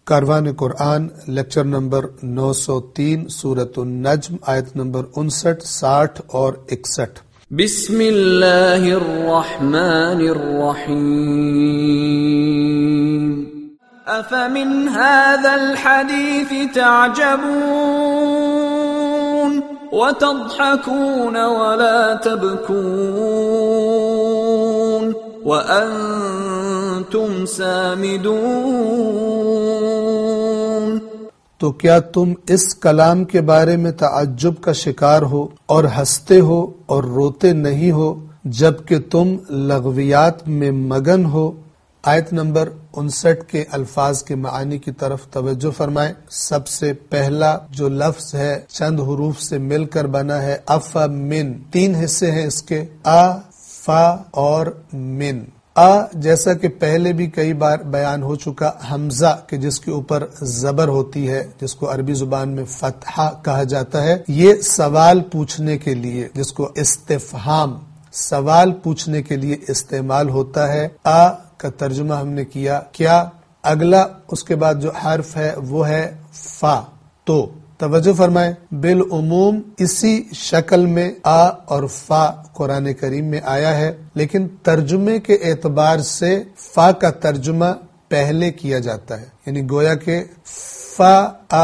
کاروان قرآن lecture number 903 سورۃ النجم آیت number 59، 60 اور 61۔ بسم اللہ الرحمن الرحیم افمن هذا الحديث تعجبون وتضحكون ولا تبكون وأنتم سامدون۔ تو کیا تم اس کلام کے بارے میں تعجب کا شکار ہو اور ہنستے ہو اور روتے نہیں ہو جبکہ تم لغویات میں مگن ہو؟ آیت نمبر 59 کے الفاظ کے معانی کی طرف توجہ فرمائیں۔ سب سے پہلا جو لفظ ہے چند حروف سے مل کر بنا ہے افمن، 3 حصے ہیں اس کے، ا، فا اور من۔ جیسا کہ پہلے بھی کئی بار بیان ہو چکا، حمزہ کہ جس کے اوپر زبر ہوتی ہے، جس کو عربی زبان میں فتحہ کہا جاتا ہے، یہ سوال پوچھنے کے لیے، جس کو استفہام، سوال پوچھنے کے لیے استعمال ہوتا ہے۔ کا ترجمہ ہم نے کیا کیا، اگلا اس کے بعد جو حرف ہے وہ ہے فا۔ تو توجہ فرمائیں، بالعموم اسی شکل میں اور فا قرآن کریم میں آیا ہے، لیکن ترجمے کے اعتبار سے فا کا ترجمہ پہلے کیا جاتا ہے، یعنی گویا کہ فا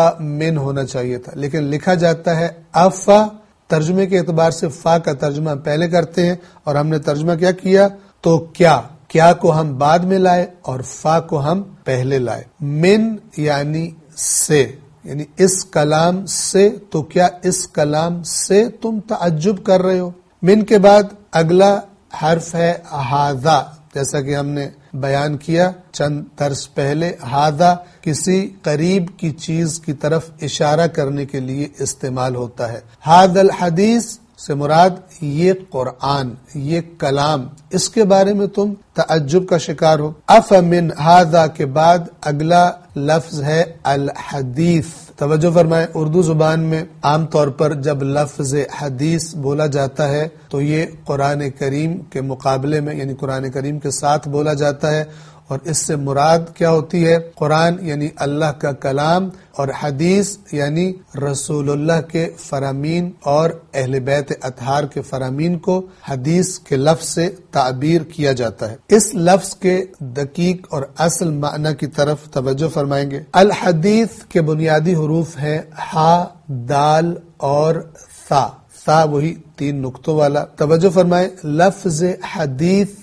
من ہونا چاہیے تھا، لیکن لکھا جاتا ہے افا۔ ترجمے کے اعتبار سے فا کا ترجمہ پہلے کرتے ہیں، اور ہم نے ترجمہ کیا کیا؟ تو کیا کو ہم بعد میں لائے اور فا کو ہم پہلے لائے۔ من یعنی سے، یعنی اس کلام سے، تو کیا اس کلام سے تم تعجب کر رہے ہو؟ من کے بعد اگلا حرف ہے ہاذا، جیسا کہ ہم نے بیان کیا چند درس پہلے، ہاذا کسی قریب کی چیز کی طرف اشارہ کرنے کے لیے استعمال ہوتا ہے۔ ھذا الحدیث سے مراد یہ قرآن، یہ کلام، اس کے بارے میں تم تعجب کا شکار ہو۔ افمن ھذا کے بعد اگلا لفظ ہے الحدیث۔ توجہ فرمائیں، اردو زبان میں عام طور پر جب لفظ حدیث بولا جاتا ہے تو یہ قرآن کریم کے مقابلے میں، یعنی قرآن کریم کے ساتھ بولا جاتا ہے، اور اس سے مراد کیا ہوتی ہے؟ قرآن یعنی اللہ کا کلام، اور حدیث یعنی رسول اللہ کے فرامین اور اہل بیت اطہار کے فرامین کو حدیث کے لفظ سے تعبیر کیا جاتا ہے۔ اس لفظ کے دقیق اور اصل معنی کی طرف توجہ فرمائیں گے۔ الحدیث کے بنیادی حروف ہیں ہا، دال اور ثا۔ ثا وہی 3 نقطوں والا۔ توجہ فرمائیں، لفظ حدیث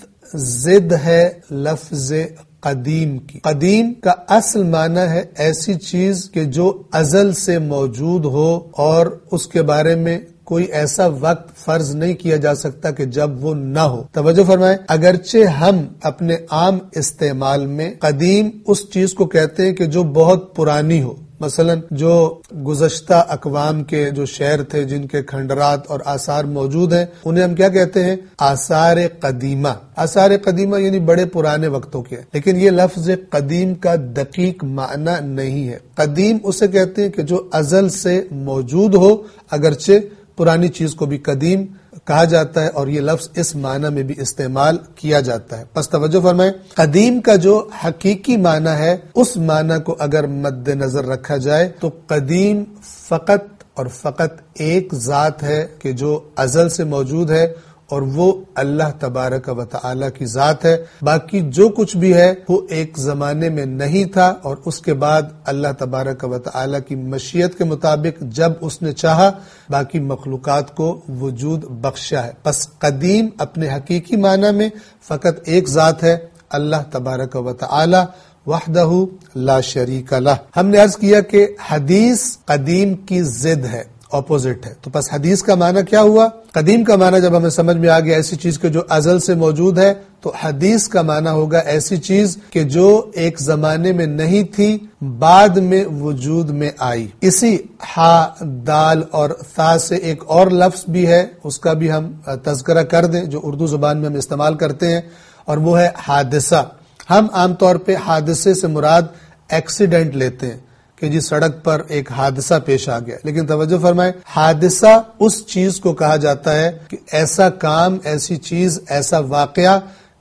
ضد ہے لفظ قدیم کی۔ قدیم کا اصل معنی ہے ایسی چیز کہ جو ازل سے موجود ہو اور اس کے بارے میں کوئی ایسا وقت فرض نہیں کیا جا سکتا کہ جب وہ نہ ہو۔ توجہ فرمائیں، اگرچہ ہم اپنے عام استعمال میں قدیم اس چیز کو کہتے ہیں کہ جو بہت پرانی ہو، مثلا جو گزشتہ اقوام کے جو شعر تھے جن کے کھنڈرات اور آثار موجود ہیں، انہیں ہم کیا کہتے ہیں؟ آثار قدیمہ۔ آثار قدیمہ یعنی بڑے پرانے وقتوں کے، لیکن یہ لفظ قدیم کا دقیق معنی نہیں ہے۔ قدیم اسے کہتے ہیں کہ جو ازل سے موجود ہو، اگرچہ پرانی چیز کو بھی قدیم کہا جاتا ہے، اور یہ لفظ اس معنی میں بھی استعمال کیا جاتا ہے۔ پس توجہ فرمائیں، قدیم کا جو حقیقی معنی ہے اس معنی کو اگر مد نظر رکھا جائے تو قدیم فقط اور فقط ایک ذات ہے کہ جو ازل سے موجود ہے، اور وہ اللہ تبارک و تعالی کی ذات ہے۔ باقی جو کچھ بھی ہے وہ ایک زمانے میں نہیں تھا، اور اس کے بعد اللہ تبارک و تعالی کی مشیت کے مطابق جب اس نے چاہا باقی مخلوقات کو وجود بخشا ہے۔ پس قدیم اپنے حقیقی معنی میں فقط ایک ذات ہے، اللہ تبارک و تعالی وحدہ لا شریک لہ۔ ہم نے عرض کیا کہ حدیث قدیم کی ضد ہے، اپوزٹ ہے۔ تو پس حدیث کا معنی کیا ہوا؟ قدیم کا معنی جب ہمیں سمجھ میں آ گیا ایسی چیز کے جو ازل سے موجود ہے، تو حدیث کا معنی ہوگا ایسی چیز کہ جو ایک زمانے میں نہیں تھی، بعد میں وجود میں آئی۔ اسی ہا، دال اور ثا سے ایک اور لفظ بھی ہے، اس کا بھی ہم تذکرہ کر دیں، جو اردو زبان میں ہم استعمال کرتے ہیں، اور وہ ہے حادثہ۔ ہم عام طور پہ حادثے سے مراد ایکسیڈنٹ لیتے ہیں کہ جی سڑک پر ایک حادثہ پیش آ گیا، لیکن توجہ فرمائیں، حادثہ اس چیز کو کہا جاتا ہے کہ ایسا کام، ایسی چیز، ایسا واقعہ کہ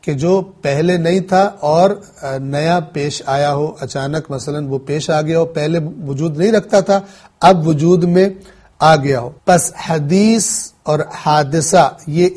کہ جو پہلے نہیں تھا اور نیا پیش آیا ہو، اچانک مثلا وہ پیش آ گیا ہو، پہلے وجود نہیں رکھتا تھا اب وجود میں آ گیا ہو۔ پس حدیث اور حادثہ یہ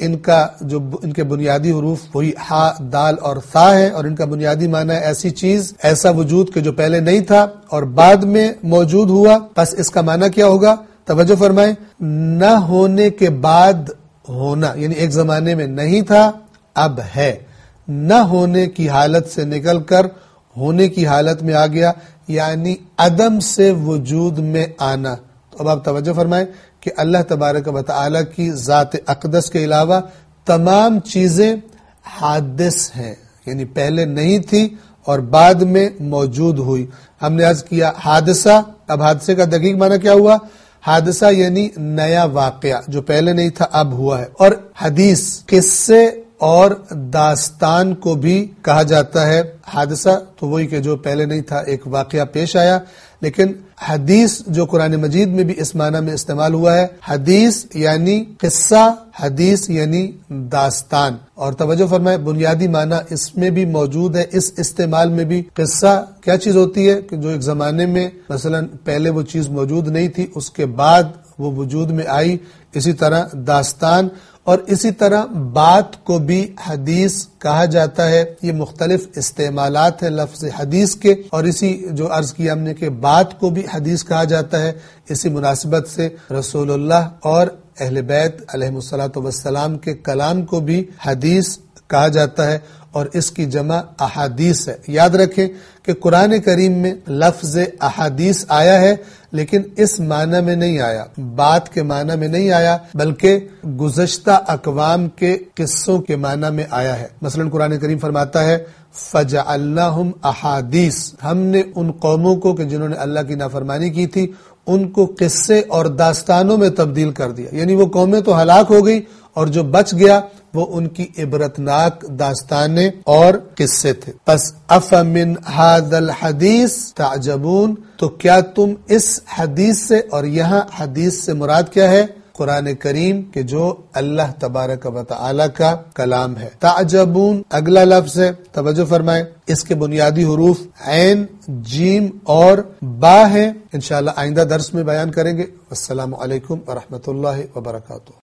ان کے بنیادی حروف وہی ہا، دال اور ثا ہے، اور ان کا بنیادی معنی ہے ایسی چیز، ایسا وجود کہ جو پہلے نہیں تھا اور بعد میں موجود ہوا۔ پس اس کا معنی کیا ہوگا؟ توجہ فرمائیں، نہ ہونے کے بعد ہونا، یعنی ایک زمانے میں نہیں تھا اب ہے، نہ ہونے کی حالت سے نکل کر ہونے کی حالت میں آ گیا، یعنی عدم سے وجود میں آنا۔ تو اب آپ توجہ فرمائیں کہ اللہ تبارک و تعالی کی ذات اقدس کے علاوہ تمام چیزیں حادث ہیں، یعنی پہلے نہیں تھی اور بعد میں موجود ہوئی۔ ہم نے عرض کیا حادثہ، اب حادثے کا دقیق معنی کیا ہوا؟ حادثہ یعنی نیا واقعہ جو پہلے نہیں تھا اب ہوا ہے۔ اور حدیث قصے اور داستان کو بھی کہا جاتا ہے۔ حادثہ تو وہی کہ جو پہلے نہیں تھا، ایک واقعہ پیش آیا، لیکن حدیث جو قرآن مجید میں بھی اس معنی میں استعمال ہوا ہے، حدیث یعنی قصہ، حدیث یعنی داستان۔ اور توجہ فرمائے بنیادی معنی اس میں بھی موجود ہے، اس استعمال میں بھی۔ قصہ کیا چیز ہوتی ہے کہ جو ایک زمانے میں مثلا پہلے وہ چیز موجود نہیں تھی، اس کے بعد وہ وجود میں آئی، اسی طرح داستان، اور اسی طرح بات کو بھی حدیث کہا جاتا ہے۔ یہ مختلف استعمالات ہیں لفظ حدیث کے، اور اسی جو عرض کیا ہم نے کہ بات کو بھی حدیث کہا جاتا ہے۔ اسی مناسبت سے رسول اللہ اور اہل بیت علیہ الصلوۃ والسلام کے کلام کو بھی حدیث کہا جاتا ہے، اور اس کی جمع احادیث ہے۔ یاد رکھیں کہ قرآن کریم میں لفظ احادیث آیا ہے، لیکن اس معنی میں نہیں آیا، بات کے معنی میں نہیں آیا، بلکہ گزشتہ اقوام کے قصوں کے معنی میں آیا ہے۔ مثلا قرآن کریم فرماتا ہے فَجَعَلْنَاهُمْ أَحَادِيث، ہم نے ان قوموں کو کہ جنہوں نے اللہ کی نافرمانی کی تھی ان کو قصے اور داستانوں میں تبدیل کر دیا، یعنی وہ قومیں تو ہلاک ہو گئی اور جو بچ گیا وہ ان کی عبرتناک داستانیں اور قصے تھے۔ پس افمن ھذا الحدیث تعجبون، تو کیا تم اس حدیث سے، اور یہاں حدیث سے مراد کیا ہے؟ قرآن کریم کہ جو اللہ تبارک و تعالی کا کلام ہے۔ تعجبون اگلا لفظ ہے، توجہ فرمائیں، اس کے بنیادی حروف عین، جیم اور با ہیں۔ انشاءاللہ آئندہ درس میں بیان کریں گے۔ السلام علیکم ورحمۃ اللہ وبرکاتہ۔